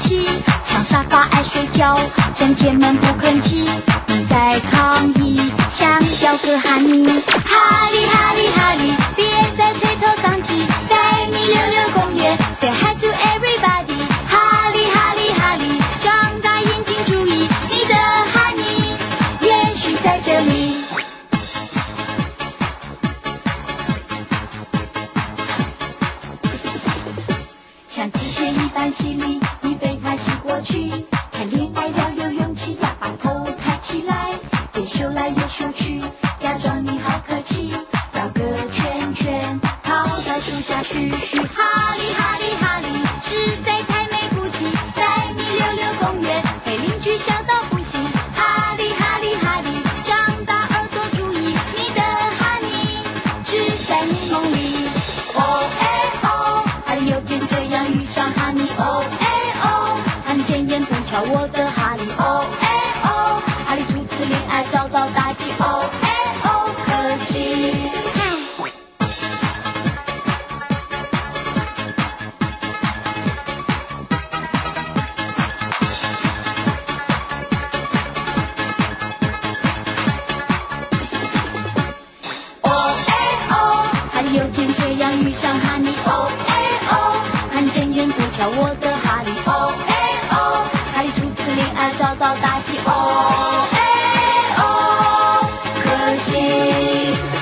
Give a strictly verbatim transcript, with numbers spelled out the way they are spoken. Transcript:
气，抢沙发爱睡觉，整天闷不吭气。你在抗议，想要个哈尼，哈利哈利哈利，别再垂头丧气，带你溜溜公园 ，Say hi to everybody， 哈利哈利哈利，张大眼睛注意，你的哈尼也许在这里。像积雪一般犀利，你被它吸过去。谈恋爱要有勇气，要把头抬起来，别嗅来又嗅去，假装你好客气，绕个圈圈，靠在树下嘘嘘，哈利哈利哈利，实在太没骨气，带你溜溜公园，被邻居笑到不行，哈利哈利哈利，张大耳朵注意，你的哈尼只在你梦里。哦哎哦，哈利有天这样遇上哈尼，哦哎哦，哈尼见眼不瞧我的哈利，哦哎哦，哈利初次恋爱遭到打击，哦哎哦，可惜。有天这样遇上哈尼，哦哎哦，哈尼见眼不瞧我的哈利，哦哎哦，哈利初次恋爱遭到打击，哦哎哦，可惜。